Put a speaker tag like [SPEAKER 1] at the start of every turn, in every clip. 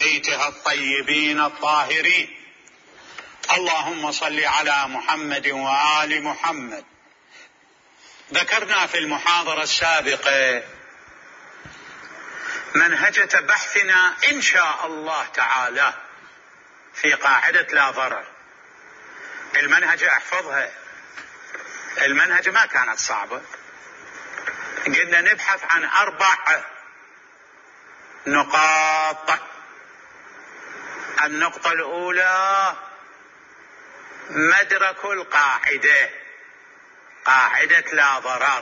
[SPEAKER 1] بيتها الطيبين الطاهرين. اللهم صل على محمد وآل محمد. ذكرنا في المحاضرة السابقة منهجة بحثنا إن شاء الله تعالى في قاعدة لا ضرر. المنهجة احفظها، المنهجة ما كانت صعبة. قلنا نبحث عن 4 نقاط. النقطة الأولى مدرك القاعدة، قاعدة لا ضرر.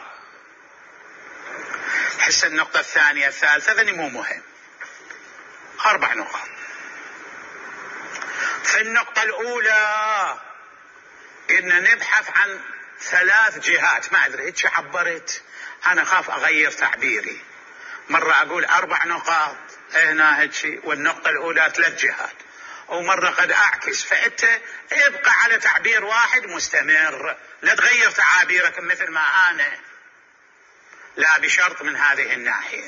[SPEAKER 1] حس النقطة الثانية الثالثة ذني مو مهم. 4 نقاط. في النقطة الأولى قلنا نبحث عن 3 جهات. ما أدري إيش عبرت، أنا خاف أغير تعبيري. مرة أقول 4 نقاط هنا هيك، والنقطة الأولى 3 جهات، ومرة قد أعكس. فأنت ابقى على تعبير واحد مستمر، لا تغير تعابيرك مثل ما أنا، لا بشرط من هذه الناحية.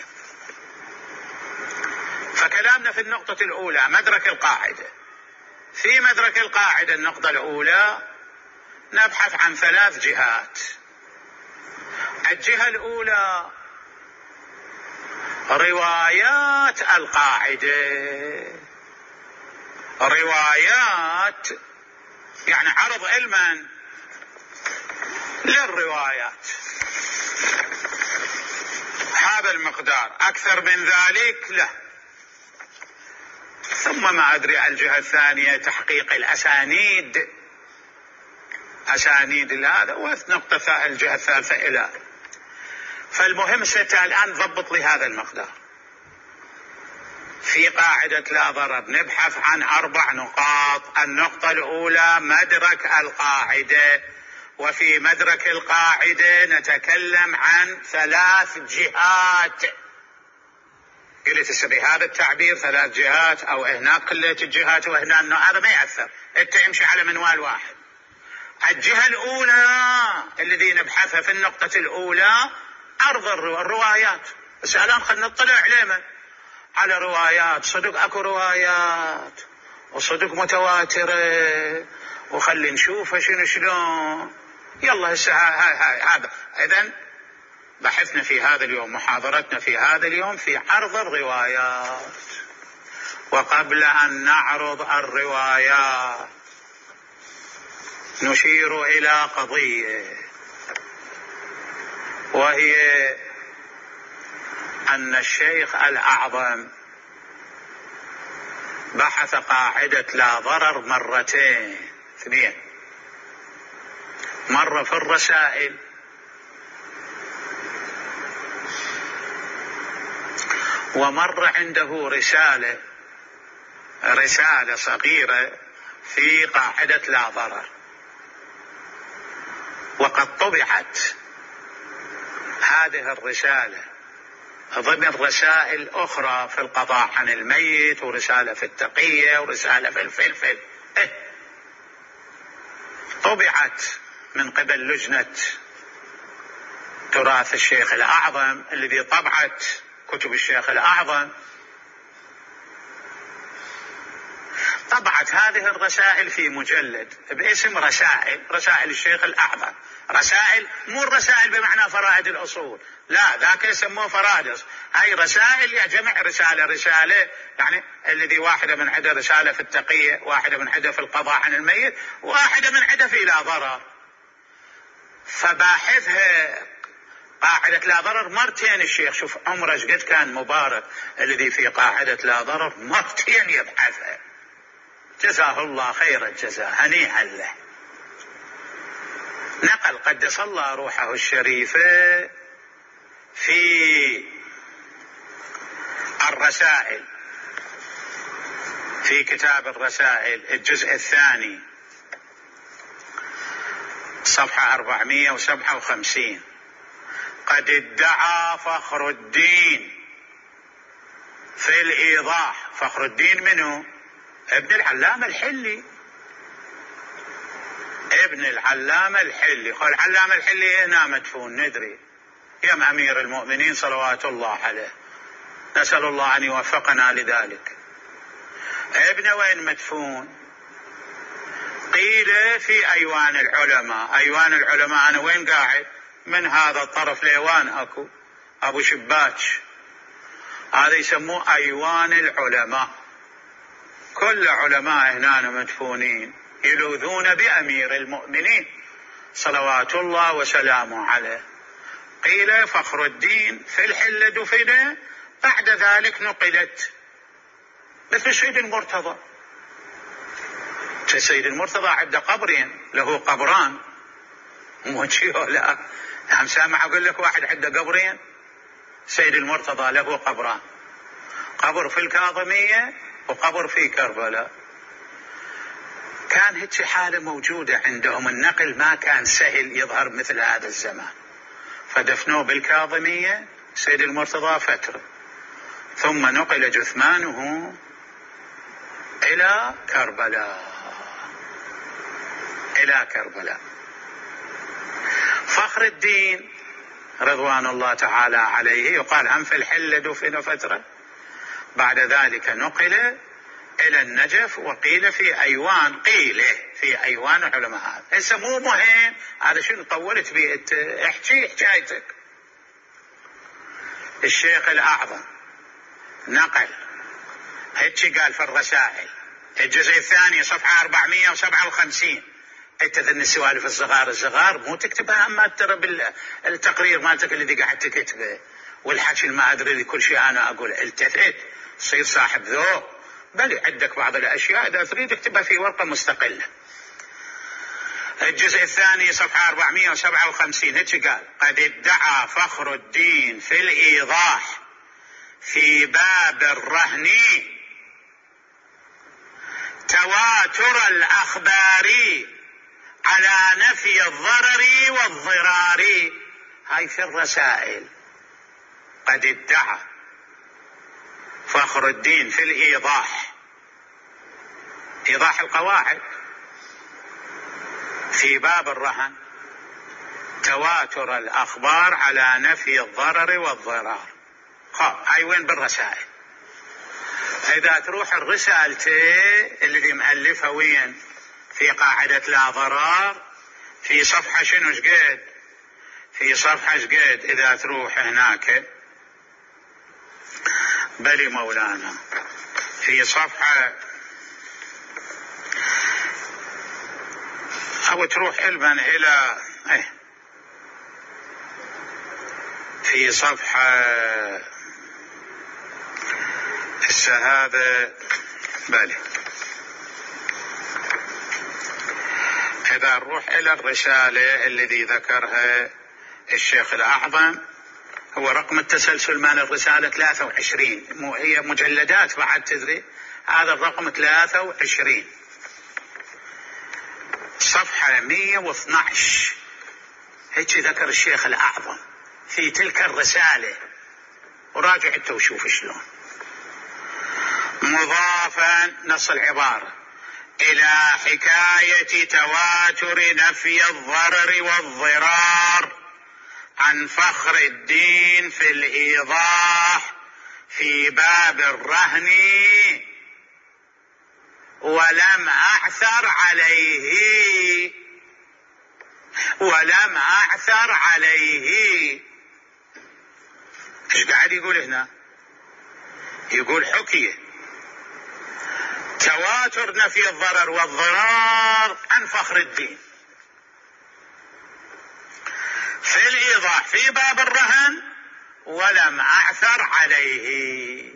[SPEAKER 1] فكلامنا في النقطة الأولى مدرك القاعدة. في مدرك القاعدة النقطة الأولى نبحث عن 3 جهات. الجهة الأولى روايات القاعدة. روايات يعني عرض علما للروايات، هذا المقدار، أكثر من ذلك لا. ثم ما أدري الجهة الثانية تحقيق الأسانيد، أسانيد هذا، ونقطة الجهة الثالثة إلى. فالمهم الآن ضبط لي هذا المقدار. في قاعدة لا ضرر نبحث عن 4 نقاط. النقطة الأولى مدرك القاعدة، وفي مدرك القاعدة نتكلم عن 3 جهات. قلت السبي هذا التعبير 3 جهات، أو هناك كلها الجهات وهنا، هذا ما يأثر، أنت امشي على منوال واحد. الجهة الأولى الذي نبحثها في النقطة الأولى عرض الروايات. بس الآن خلنا نطلع عليها على روايات. صدق أكو روايات وصدق متواترة، وخلي نشوفها شلون. يلا هذا. إذن بحثنا في هذا اليوم، محاضرتنا في هذا اليوم في عرض الروايات. وقبل أن نعرض الروايات نشير إلى قضية، وهي أن الشيخ الأعظم بحث قاعدة لا ضرر 2. مرة في الرسائل، ومرة عنده رسالة صغيرة في قاعدة لا ضرر. وقد طبعت هذه الرسالة ضمن رسائل أخرى في القضاء عن الميت، ورسالة في التقية، ورسالة في الفلفل. طبعت من قبل لجنة تراث الشيخ الأعظم الذي طبعت كتب الشيخ الأعظم. طبعت هذه الرسائل في مجلد باسم رسائل الشيخ الأعظم. رسائل مو الرسائل بمعنى فرائد الأصول، لا، ذاك يسموه فرائد. هاي رسائل يا جمع رسالة، يعني الذي واحدة من عدة رسالة في التقية، واحدة من عدة في القضاء عن الميت، واحدة من عدة في لا ضرر. فباحثها قاعدة لا ضرر 2 الشيخ. شوف عمره قد كان مبارك الذي في قاعدة لا ضرر 2 يبحثها. جزاه الله خير الجزاء، هنيئا له. نقل قدس الله روحه الشريفة في الرسائل، في كتاب الرسائل الجزء الثاني صفحة 457. قد ادعى فخر الدين في الإيضاح. فخر الدين منه؟ ابن العلامة الحلي. ابن العلامة الحلي. قال العلامة الحلي هنا مدفون، ندري، يم أمير المؤمنين صلوات الله عليه، نسأل الله أن يوفقنا لذلك. ابنه وين مدفون؟ قيل في أيوان العلماء. أيوان العلماء أنا وين قاعد؟ من هذا الطرف لأيوان أكو أبو شباك، هذا يسموه أيوان العلماء. كل علماء هنا مدفونين يلوذون بأمير المؤمنين صلوات الله وسلامه عليه. قيل فخر الدين في الحلة دفن، بعد ذلك نقلت مثل سيد المرتضى. سيد المرتضى عنده قبرين، له قبران، مو شي ولا هم سامع اقول لك واحد عنده قبرين. سيد المرتضى له قبران، قبر في الكاظمية وقبر في كربلاء. كان هيك حالة موجودة عندهم، النقل ما كان سهل يظهر مثل هذا الزمان، فدفنوه بالكاظمية سيد المرتضى فترة، ثم نقل جثمانه إلى كربلاء. فخر الدين رضوان الله تعالى عليه يقال هم في الحلة دفن فترة، بعد ذلك نقل إلى النجف، وقيل في أيوان، قيل في أيوان علماء. هسه مو مهم هذا شنو طولت بيه، احكي حكايتك. الشيخ الأعظم نقل هيك قال في الرسائل الجزء الثاني صفحة 457. انت ذن السوالف الصغار مو تكتبها، اما ترى بالتقرير مالتك الذي قاعد تكتبه والحكي ما ادري كل شيء انا اقول، التفت صير صاحب ذوق. بل عندك بعض الاشياء اذا تريد اكتبها في ورقة مستقلة. الجزء الثاني صفحة 457 هيك قال: قد ادعى فخر الدين في الإيضاح في باب الرهن تواتر الأخبار على نفي الضرر والضرار. هاي في الرسائل. قد ادعى فخر الدين في الإيضاح، إيضاح القواعد، في باب الرهن تواتر الأخبار على نفي الضرر والضرار. هاي وين بالرسائل. إذا تروح الرسالتي اللي مؤلفها وين في قاعدة لا ضرار، في صفحة شنو شقد، في صفحة شقد إذا تروح هناك بلي مولانا في صفحة، أو تروح علما إلى في صفحة هذا بلي. إذا نروح إلى الرسالة الذي ذكرها الشيخ الأعظم، هو رقم التسلسل مال الرسالة 23، مو هي مجلدات بعد تدري، هذا الرقم 23 صفحة 112. هيك ذكر الشيخ الأعظم في تلك الرسالة، وراجع انت وشوف شلون. مضافا نص العبارة إلى حكاية تواتر نفي الضرر والضرار عن فخر الدين في الإيضاح في باب الرهن، ولم أعثر عليه. ايش قاعد يقول هنا؟ يقول حكيه تواتر نفي الضرر والضرار عن فخر الدين في الإيضاح في باب الرهن، ولم أعثر عليه.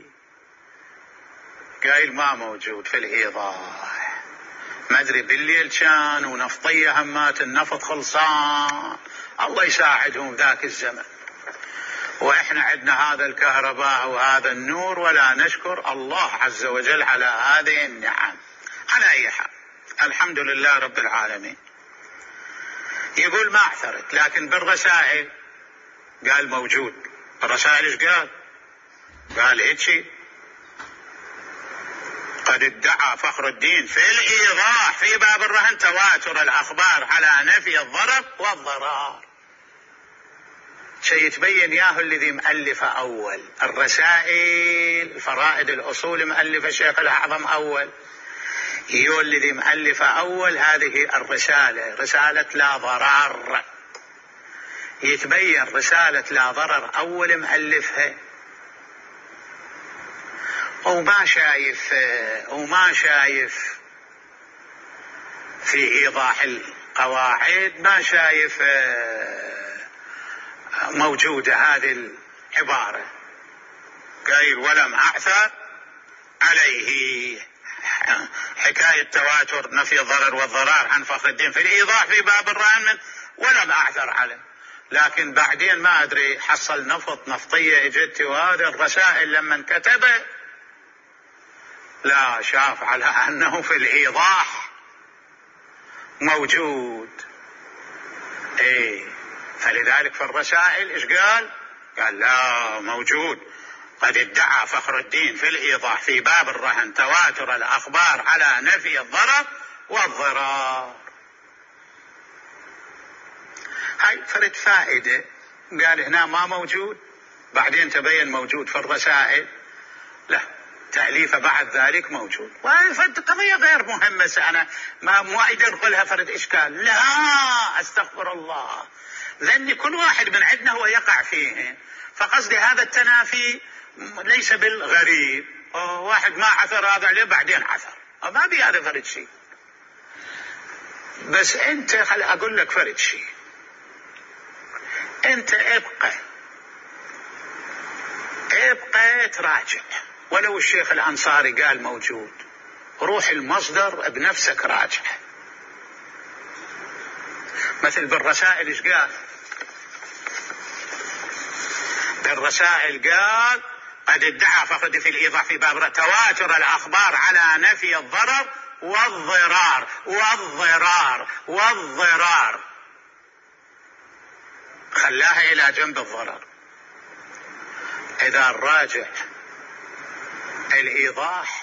[SPEAKER 1] قايل ما موجود في الإيضاح، ما أدري بالليل كان ونفطية همات النفط خلصان، الله يساعدهم ذاك الزمن، وإحنا عندنا هذا الكهرباء وهذا النور، ولا نشكر الله عز وجل على هذه النعم. على أي حال الحمد لله رب العالمين. يقول ما اعثرت، لكن بالرسائل قال موجود. الرسائل ايش قال هيك: قد ادعى فخر الدين في الإيضاح في باب الرهن تواتر الأخبار على نفي الضرر والضرار. شيء يتبين ياهو الذي مؤلفه أول. الرسائل فرائد الأصول مؤلفه الشيخ الأعظم أول، يو الذي مؤلفه أول هذه الرسالة، رسالة لا ضرر. يتبين رسالة لا ضرر أول مؤلفها، وما شايف في إيضاح القواعد، ما شايف موجودة هذه العبارة، قايل ولم أعثر عليه. حكاية تواتر نفي الضرر والضرار عن فخر الدين في الإيضاح في باب الرهن ولم أعثر عليه، لكن بعدين ما أدري حصل نفطية اجت، وهذه الرسائل لما انكتبت لا شاف على أنه في الإيضاح موجود. فلذلك في الرسائل إيش قال لا موجود. قد ادعى فخر الدين في الإيضاح في باب الرهن تواتر الأخبار على نفي الضرر والضرار. هاي فرد فائدة، قال هنا ما موجود، بعدين تبين موجود في الرسائل، لا تأليفه بعد ذلك موجود. قضية غير مهمة، أنا ما أقدر لها فرد إشكال، لا أستغفر الله، لأن كل واحد من عندنا هو يقع فيه. فقصدي هذا التنافي ليس بالغريب، واحد ما عثر هذا عليه بعدين عثر، ما بي هذا فرد شيء. بس أنت خل أقول لك فرد شيء، أنت ابقى تراجع، ولو الشيخ الأنصاري قال موجود، روح المصدر بنفسك راجع. مثل بالرسائل ايش قال؟ بالرسائل قال قد ادعى فخر في الإيضاح في باب تواتر الأخبار على نفي الضرر والضرار خلاها إلى جنب الضرر. إذا الراجع الإيضاح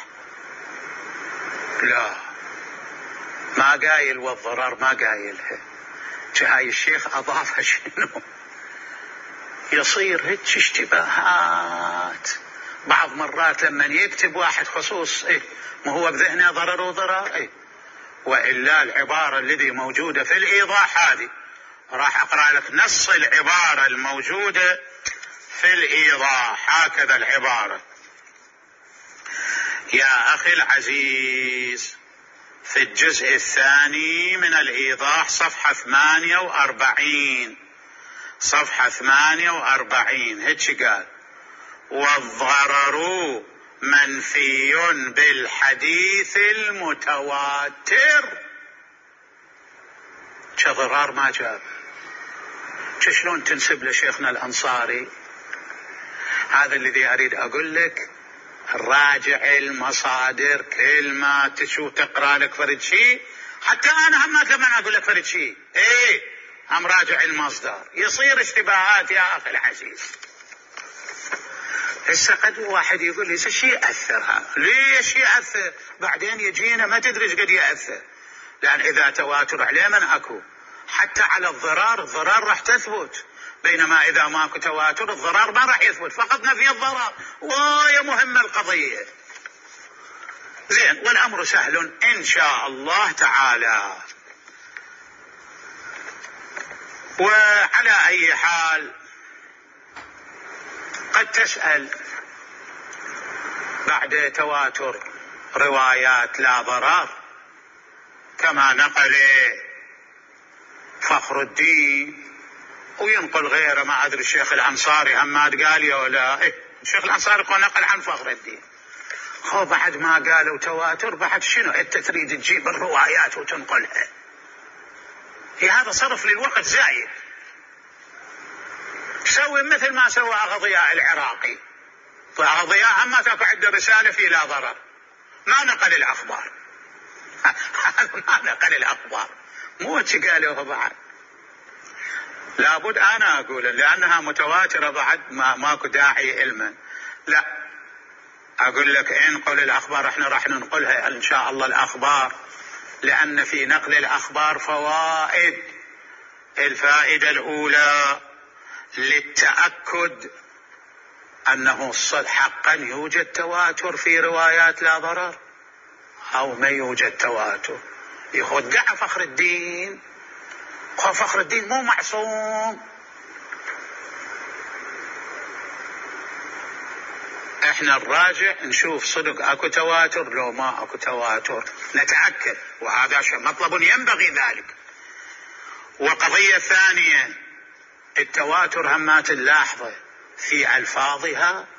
[SPEAKER 1] لا ما قايل والضرر ما قايلها، هاي الشيخ أضافها شنو؟ يصير هيك اشتباهات. بعض مرات لما يكتب واحد خصوص ما هو بذهنه ضرر وضرار، وإلا العبارة التي موجودة في الإيضاح هذه راح أقرأ لك نص العبارة الموجودة في الإيضاح. هكذا العبارة: يا أخي العزيز، في الجزء الثاني من الإيضاح صفحة 48 هيك قال: والضرر منفي بالحديث المتواتر. شضرار ما جاب، شلون تنسب لشيخنا الأنصاري؟ هذا الذي أريد أقول لك، راجع المصادر، كل ما تشو تقرأ لك فرد شيء، حتى أنا هم كمان أقول لك فرد شيء هم راجع المصدر، يصير اشتباهات يا أخي العزيز. هسه قد واحد يقول لي شيء يأثر، ليش يأثر؟ بعدين يجينا ما تدري ايش قد يأثر، لأن إذا تواتر عليه من أكو، حتى على الضرار راح تثبت، بينما إذا ماكو تواتر الضرار ما راح يثبت، فقط نفي الضرر. ويا مهمة القضية. زين، والأمر سهل إن شاء الله تعالى. وعلى أي حال قد تسأل بعد تواتر روايات لا ضرر كما نقل فخر الدين وينقل غيره، ما أدري الشيخ الأنصاري هماد قال يا ولا الشيخ الأنصاري نقل عن فخر الدين، هو بعد ما قالوا تواتر بعد شنو أنت تريد تجيب الروايات وتنقلها؟ هذا صرف للوقت زايد. سوي مثل ما سوى أغضياء العراقي، فأغضياء هم تاكو عنده رسالة في لا ضرر، ما نقل الأخبار ما نقل الأخبار، مو قالوها بعد. لابد أنا أقول لأنها متواترة بعد ماكو داعي علما، لا أقول لك انقل الأخبار، احنا راح ننقلها إن شاء الله الأخبار، لأن في نقل الأخبار فوائد. الفائدة الأولى للتأكد أنه حقا يوجد تواتر في روايات لا ضرر أو ما يوجد تواتر. يخدع فخر الدين، فخر الدين مو معصوم. احنا الراجع نشوف صدق اكو تواتر لو ما اكو تواتر نتأكد، وهذا مطلب ينبغي ذلك. وقضية ثانية، التواتر همات اللحظة في ألفاظها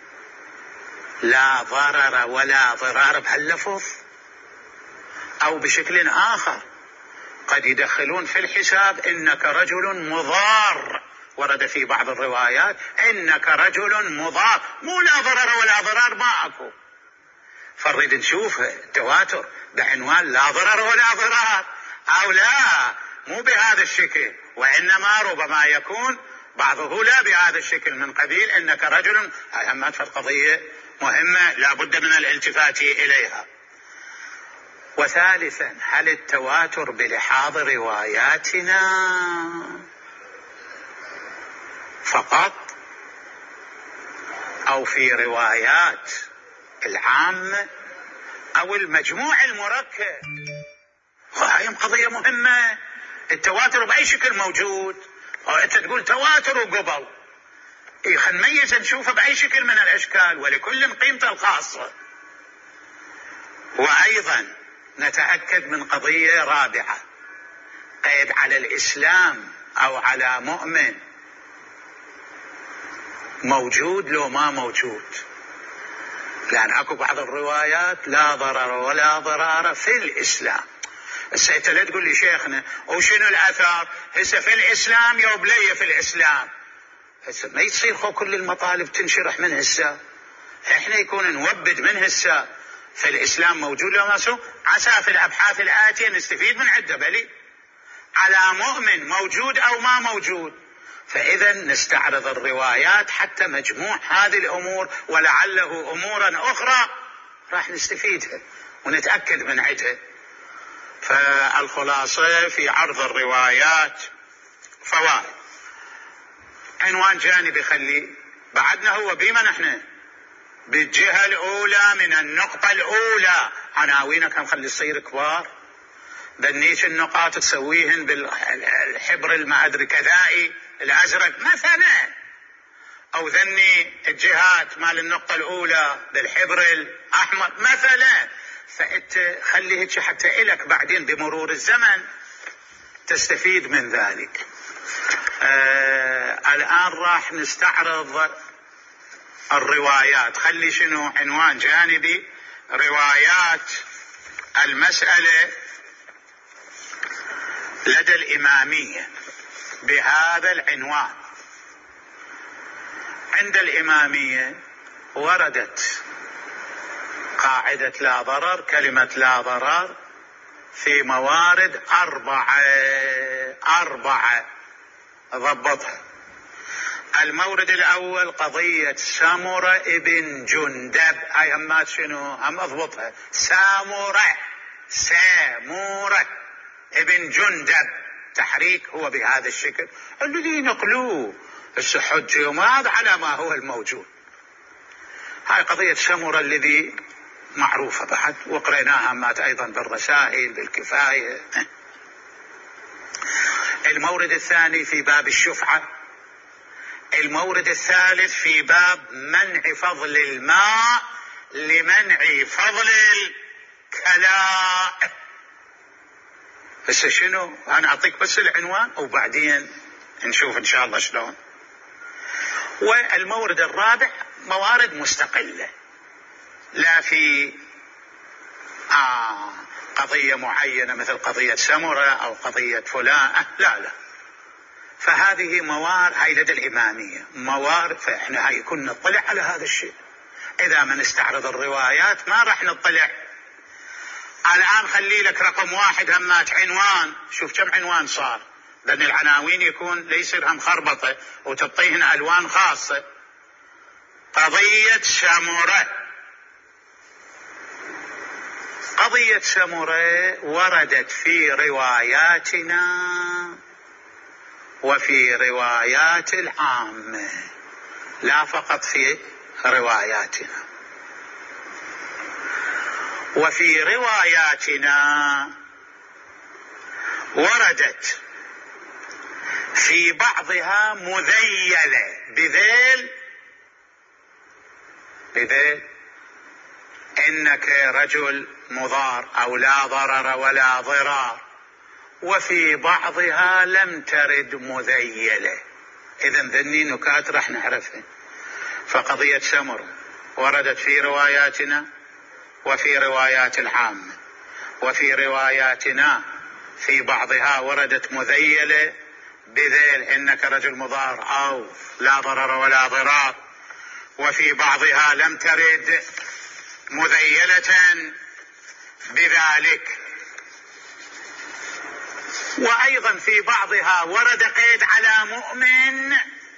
[SPEAKER 1] لا ضرر ولا ضرار بهاللفظ، أو بشكل آخر قد يدخلون في الحساب إنك رجل مضار، ورد في بعض الروايات إنك رجل مضار، مو لا ضرر ولا ضرار ما أكو. فنريد نشوف التواتر بعنوان لا ضرر ولا ضرار أو لا، مو بهذا الشكل، وإنما ربما يكون بعضه لا بهذا الشكل من قبيل إنك رجل. أهمت في القضية مهمة لا بد من الالتفات إليها. وثالثا، هل التواتر بلحاظ رواياتنا فقط أو في روايات العامة أو المجموع المركب؟ هاي قضية مهمة. التواتر بأي شكل موجود، أنت تقول تواتر وقبل، خلينا نميز نشوفه بأي شكل من الأشكال، ولكل قيمته الخاصة. وأيضا نتأكد من قضية رابعة، قيد على الإسلام أو على مؤمن موجود لو ما موجود، لأن أكو بعض الروايات لا ضرر ولا ضرار في الإسلام. هسه انت لا تقول لي شيخنا وشنو الأثر هسه في الإسلام يا بليه في الإسلام، هسه ما يصير كل المطالب تنشرح من هسه، احنا يكون نوبد من هسه في الإسلام موجود لو ما سو، عسى في الأبحاث الآتية نستفيد من عدة بلي على مؤمن موجود أو ما موجود. فإذا نستعرض الروايات حتى مجموع هذه الأمور ولعله أمورا أخرى راح نستفيدها ونتأكد من عدها. فالخلاصة في عرض الروايات فوائد. عنوان جانبي خلي بعدنا هو بما نحن بالجهة الأولى من النقطة الأولى، عناوينك هم خلي يصير كبار، ذنيش النقاط تسويهن بالحبر ما أدري كذائي الأزرق مثلا، أو ذني الجهات مال النقطة الأولى بالحبر الأحمر مثلا، فأنت خلي هيك حتى إلك بعدين بمرور الزمن تستفيد من ذلك. الآن راح نستعرض الروايات. خلي شنو عنوان جانبي، روايات المسألة لدى الإمامية بهذا العنوان. عند الإمامية وردت قاعدة لا ضرر، كلمة لا ضرر في موارد أربعة ضبطها. المورد الأول قضية سامورة ابن جندب، هاي همات شنو هم اضبطها، سامورة ابن جندب، تحريك هو بهذا الشكل الذي نقلوه السحج وهذا على ما هو الموجود. هاي قضية سامورة الذي معروفة بعد وقريناها همات أيضا بالرسائل بالكفاية. المورد الثاني في باب الشفعة. المورد الثالث في باب منع فضل الماء لمنع فضل الكلاء. بس شنو أنا أعطيك بس العنوان وبعدين نشوف إن شاء الله شلون. والمورد الرابع موارد مستقلة، لا في قضية معينة مثل قضية سمرة أو قضية فلان، لا. فهذه موارد هاي لدى الإمامية موارد، فإحنا هاي كنا نطلع على هذا الشيء. إذا ما نستعرض الروايات ما راح نطلع. الآن خلي لك رقم واحد همات عنوان، شوف كم عنوان صار، لأن العناوين يكون ليس هم خربطة وتعطيهن ألوان خاصة. قضية سمرة. قضية سمرة وردت في رواياتنا وفي روايات العامة، لا فقط في رواياتنا. وفي رواياتنا وردت في بعضها مذيلة بذيل إنك رجل مضار أو لا ضرر ولا ضرار، وفي بعضها لم ترد مذيلة. إذن ذني نكات رح نعرفها. فقضية سمر وردت في رواياتنا وفي روايات العامة، وفي رواياتنا في بعضها وردت مذيلة بذيل إنك رجل مضار أو لا ضرر ولا ضرار، وفي بعضها لم ترد مذيلة بذلك. وأيضا في بعضها ورد قيد على مؤمن،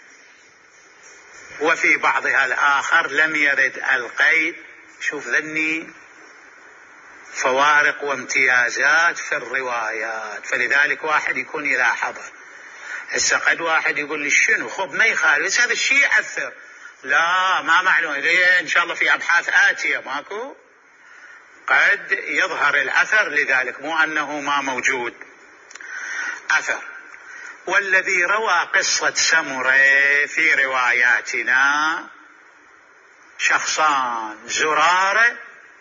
[SPEAKER 1] وفي بعضها الآخر لم يرد القيد. شوف ذني فوارق وامتيازات في الروايات. فلذلك واحد يكون يلاحظه. هسه قد واحد يقول لي شنو خب ما يخالف هذا الشيء يأثر. لا، ما معلوم. إن شاء الله في أبحاث آتية ماكو قد يظهر الأثر، لذلك مو أنه ما موجود أثر. والذي روى قصة سمرة في رواياتنا شخصان، زرارة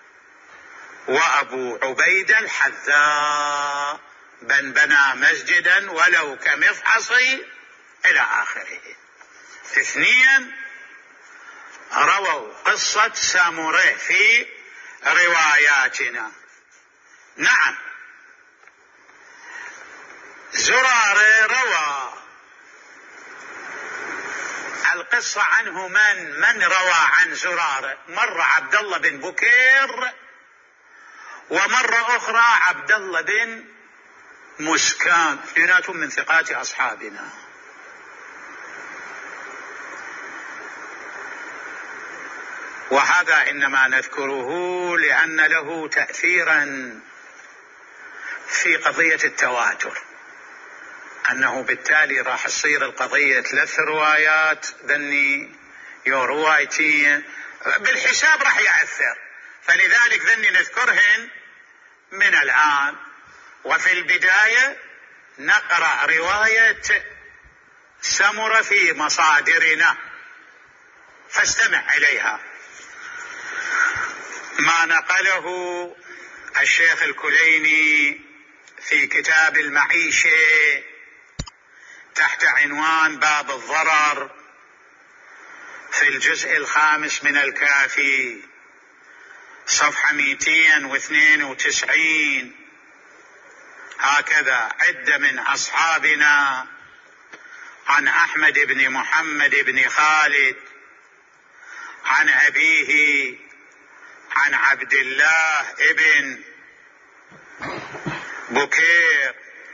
[SPEAKER 1] وأبو عبيد الحذاء، من بنى مسجدا ولو كمفحصي إلى آخره. اثنين رووا قصة سمرة في رواياتنا. نعم، زرارة روى القصة عنه. من روى عن زرارة؟ مرة عبد الله بن بكير، ومرة أخرى عبد الله بن مسكان، اثنيناتهم من ثقات أصحابنا. وهذا إنما نذكره لأن له تأثيرا في قضية التواتر، أنه بالتالي راح تصير القضية 3 روايات ذني روايتين بالحساب راح يأثر. فلذلك ذني نذكرهن من الآن. وفي البداية نقرأ رواية سمرة في مصادرنا، فاستمع إليها. ما نقله الشيخ الكليني في كتاب المعيشة تحت عنوان باب الضرر في الجزء 5 من الكافي، صفحة 292. هكذا: عدة من أصحابنا عن أحمد بن محمد بن خالد عن أبيه عن عبد الله ابن بكير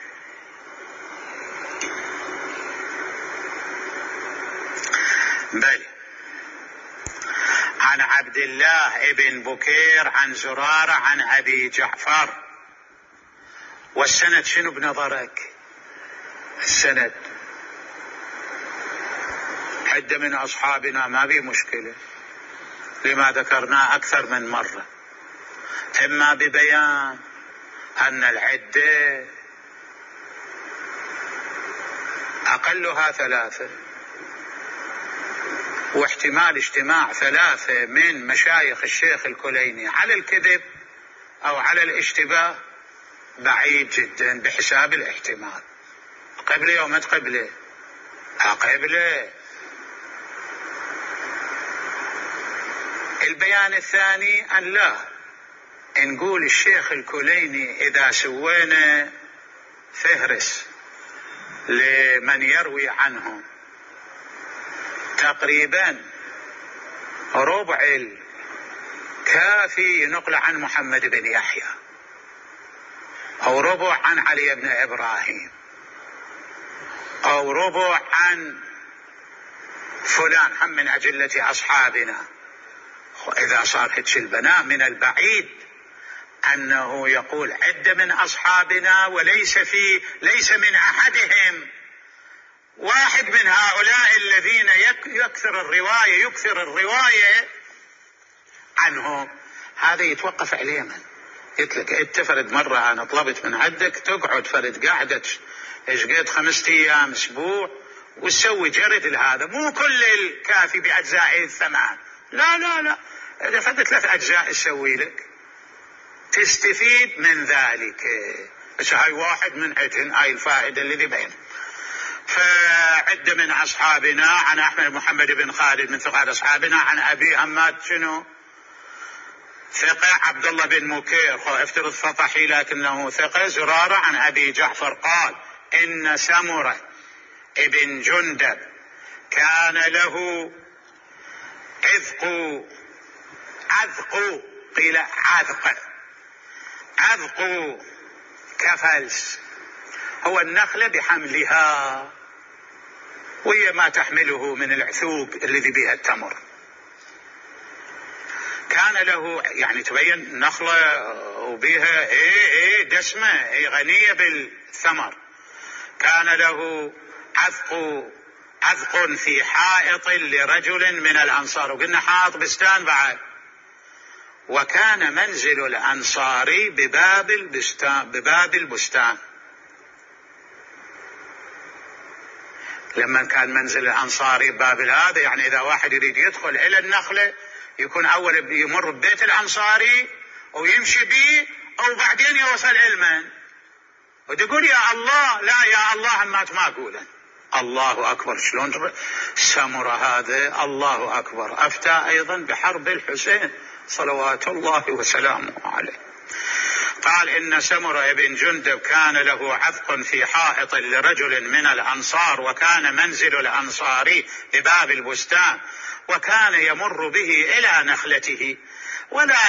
[SPEAKER 1] عن عبد الله ابن بكير عن زرارة عن أبي جعفر. والسند شنو بنظرك؟ السند عدة من أصحابنا ما بي مشكلة، لما ذكرناه أكثر من مرة، إما ببيان أن العدة أقلها 3، واحتمال اجتماع 3 من مشايخ الشيخ الكليني على الكذب أو على الاشتباه بعيد جدا بحساب الاحتمال. قبله أو ما تقبله؟ قبله. البيان الثاني أن لا نقول الشيخ الكليني إذا سوينا فهرس لمن يروي عنهم تقريبا ربع الكافي نقل عن محمد بن يحيى، أو ربع عن علي بن إبراهيم، أو ربع عن فلان هم من أجلة أصحابنا. وإذا صار هيك البناء من البعيد أنه يقول عدة من أصحابنا وليس من أحدهم واحد من هؤلاء الذين يكثر الرواية عنهم، هذا يتوقف عليه من يتلك انت فرد مرة انا طلبت من عندك تقعد فرد قاعدة ايش قد 5 ايام اسبوع وتسوي جرد لهذا، مو كل الكافي باجزائه 8، لا اذا فرد 3 اجزاء تسوي لك تستفيد من ذلك. بس هاي واحد من عندهن هاي الفائدة اللي بينه. فعد من اصحابنا عن احمد محمد بن خالد من ثقات اصحابنا عن ابي حماد شنو ثقة عبد الله بن مكير افترض فطحي لكنه ثقة زرارة عن ابي جعفر قال ان سمرة ابن جندب كان له عذق قيل عذق كفلس، هو النخلة بحملها وهي ما تحمله من العثوب الذي بها التمر. كان له يعني تبين نخلة وبها دسمة غنية بالثمر. كان له عذق في حائط لرجل من الأنصار، وقلنا حائط بستان بعد. وكان منزل الأنصاري بباب البستان. لما كان منزل الأنصاري بباب هذا يعني إذا واحد يريد يدخل إلى النخلة يكون أول يمر ببيت الأنصاري ويمشي به، أو بعدين يوصل علما وتقول يا الله، لا يا الله ما تقوله الله أكبر. شلون سمر هذا الله أكبر أفتى أيضا بحرب الحسين صلوات الله وسلامه عليه. قال إن سمر بن جندب كان له عذق في حائط لرجل من الأنصار، وكان منزل الأنصاري بباب البستان، وكان يمر به إلى نخلته ولا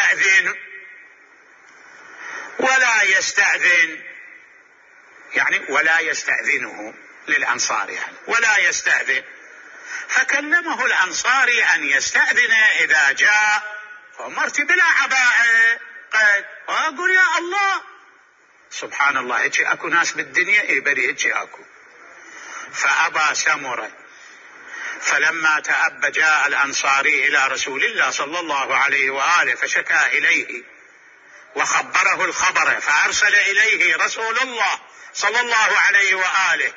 [SPEAKER 1] يستأذنه للأنصار يعني ولا يستأذن. فكلمه الأنصاري أن يستأذن إذا جاء، فأمرت بلا عباءة قد أقول يا الله سبحان الله هيك أكو ناس بالدنيا بري هيك أكو. فأبى سمرة. فلما تأب جاء الأنصاري إلى رسول الله صلى الله عليه وآله فشكى إليه وخبره الخبر، فأرسل إليه رسول الله صلى الله عليه وآله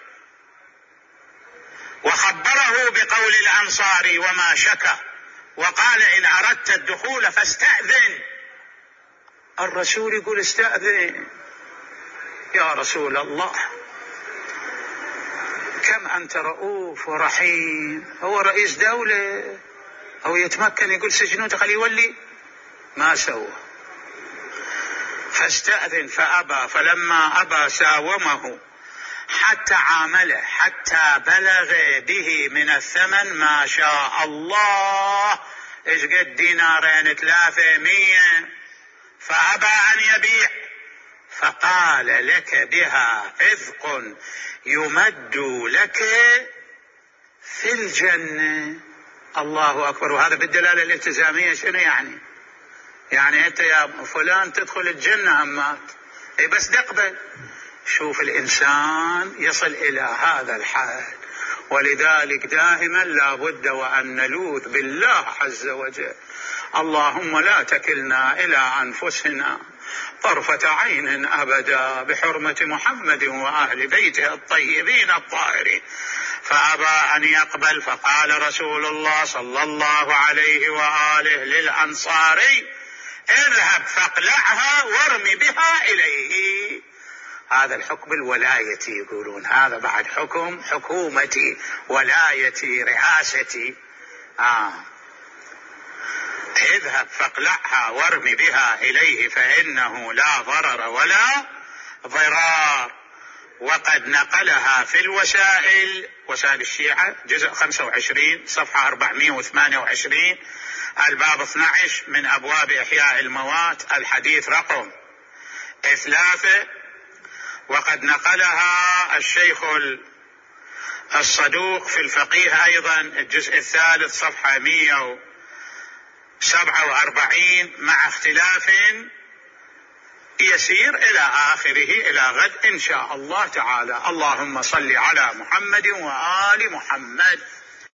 [SPEAKER 1] وخبره بقول الأنصاري وما شكى، وقال إن أردت الدخول فاستأذن. الرسول يقول استأذن يا رسول الله، كم أنت رؤوف ورحيم. هو رئيس دولة أو يتمكن يقول سجنوه خليه يولي، ما سوى. فاستأذن فأبى، فلما أبى ساومه حتى عامله حتى بلغ به من الثمن ما شاء الله، ايش قد 2 3 100. فأبى أن يبيع، فقال لك بها عذق يمد لك في الجنة. الله أكبر. وهذا بالدلالة الالتزامية شنو يعني أنت يا فلان تدخل الجنة همات بس تقبل. شوف الإنسان يصل إلى هذا الحال، ولذلك دائما لا بد وأن نلوذ بالله عز وجل. اللهم لا تكلنا إلى أنفسنا طرفة عين أبدا بحرمة محمد وأهل بيته الطيبين الطاهرين. فأبى أن يقبل، فقال رسول الله صلى الله عليه وآله للأنصاري اذهب فاقلعها وارم بها إليه. هذا الحكم الولاية يقولون، هذا بعد حكم حكومتي ولايتي رئاستي. اذهب فاقلعها وارم بها إليه فإنه لا ضرر ولا ضرار. وقد نقلها في وسائل الشيعة جزء 25 صفحة 428 الباب 12 من أبواب إحياء الموات الحديث رقم 3. وقد نقلها الشيخ الصدوق في الفقيه أيضا الجزء 3 صفحة 147 مع اختلاف يسير إلى آخره إلى غد إن شاء الله تعالى. اللهم صل على محمد وآل محمد.